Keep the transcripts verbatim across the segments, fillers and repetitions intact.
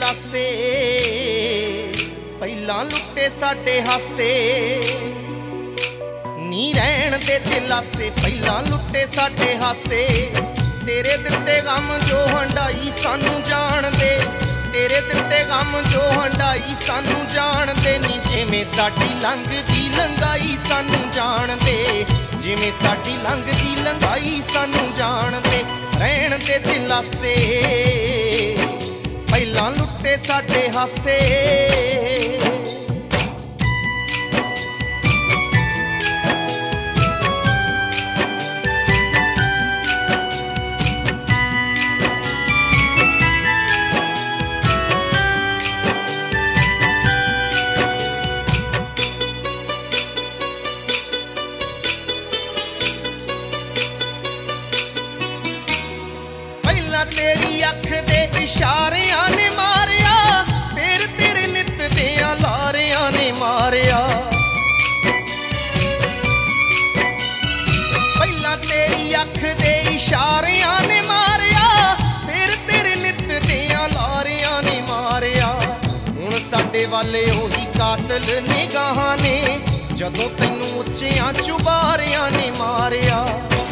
ਦਿਲਾਸੇ ਪਹਿਲਾਂ ਲੁੱਟੇ ਸਾਡੇ ਹਾਸੇ ਨੀ ਰਹਿਣ ਦੇ ਦਿਲਾਸੇ ਪਹਿਲਾਂ ਲੁੱਟੇ ਸਾਡੇ ਹਾਸੇ ਤੇਰੇ ਦਿੱਤੇ ਗਮ ਜੋ ਹੰਡਾਈ ਸਾਨੂੰ ਜਾਣਦੇ ਤੇਰੇ ਦਿੱਤੇ ਗਮ ਜੋ ਹੰਡਾਈ ਸਾਨੂੰ ਜਾਣਦੇ ਨੀ ਜਿਵੇਂ ਸਾਡੀ ਲੰਘਦੀ ਲੰਘਾਈ ਸਾਨੂੰ ਜਾਣਦੇ ਜਿਵੇਂ ਸਾਡੀ ਲੰਘਦੀ ਲੰਘਾਈ ਸਾਨੂੰ ਜਾਣਦੇ ਰਹਿਣ ਦੇ ਦਿਲਾਸੇ ਪਹਿਲਾਂ ਲੁੱਟੇ ਸਾਡੇ ਹਾਸੇ तेरी अख दे इशारियां ने मारिया फिर तेरे नित दियां लारियां ने मारिया पहला तेरी अख दे इशारियां ने मारिया फिर तेरे नित दियां लारियां ने मारिया हुण साडे वाले ओही कातल निगाहां ने जदों तैनूं उच्चियां चुबारियां ने मारिया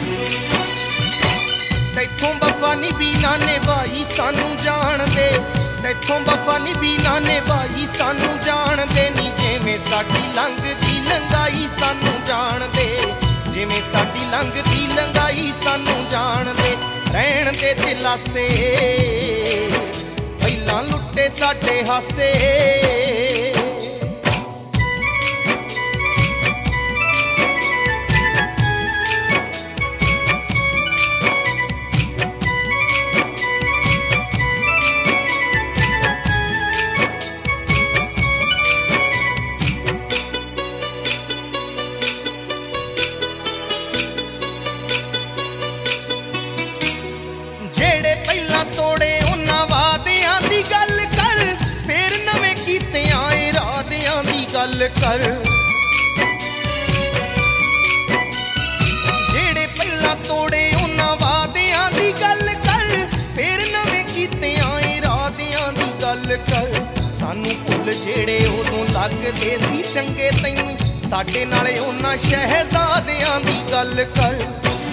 तैथों वफा नी बीना ने भाई सानू जान दे तैथों वफा नी बीना ने भाई सानू जान दे नी जिवें साडी लंघदी लंघाई सानू जान दे जिवें साडी लंघदी लंघाई सानू जान दे रहण दे दिलासे पहिलां लुट्टे साडे हासे तोड़े उन्हां वादियां दी गल कर फिर नवें कीतियां इरादियां दी गल कर जेड़े पहला तोड़े उन्हां वादियां दी गल कर फिर नवें कीतियां इरादियां दी गल कर सानू भुल जेड़े उदों लगदे सी चंगे तैनूं साडे नाले उन्हां शहजादियां दी गल कर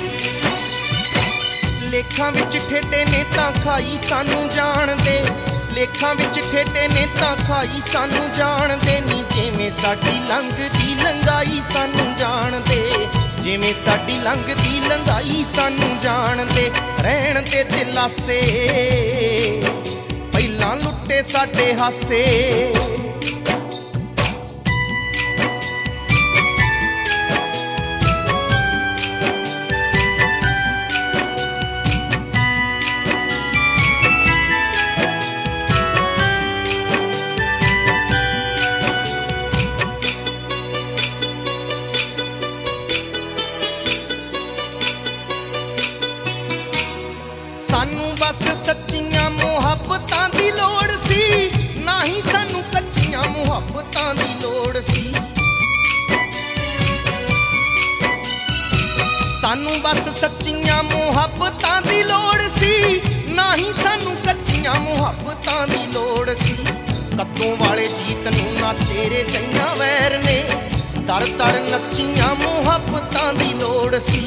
लेखां विच ठेडे ने तां खाई सानू जान दे लेखां विच ठेडे ने तां खाई सानू जान दे नी जिवें साडी लंघदी लंघाई सानू जान दे जिवें साडी लंघदी लंघाई सानू जान दे रहण दे दिलासे पहिलां लुट्टे साडे हासे सानू बस सच्चियां मुहब्बतां दी लोड़ सी ना ही सानू कच्चियां मुहब्बतां दी लोड़ सी सानू बस सच्चियां मुहब्बतां दी लोड़ सी ना ही सानू कच्चियां मुहब्बतां दी लोड़ सी कद्दों वाले जीत नूं ना तेरे जइयां वैर ने दर दर नच्चियां मुहब्बतां दी लोड़ सी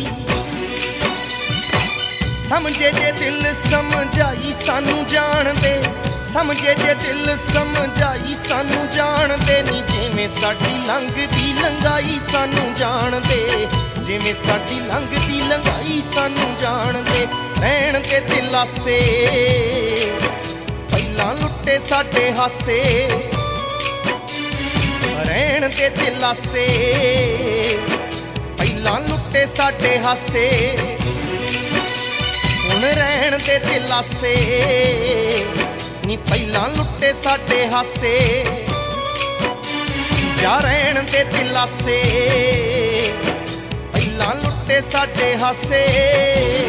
समझे जे दिल समझाई सानू जान दे समझे जे दिल समझाई सानू जान दे नी जिवें साडी लंघदी लंघाई सानू जान दे जिवें साडी लंघदी लंघाई सानू जान दे रहण दे दिलासे पहिलां लुट्टे साडे हासे रहण दे दिलासे पहिलां लुट्टे साडे हासे रहण दे दिलासे नी पहिलां लुट्टे साडे हासे जा रहण दे दिलासे पहिलां लुट्टे साडे हासे।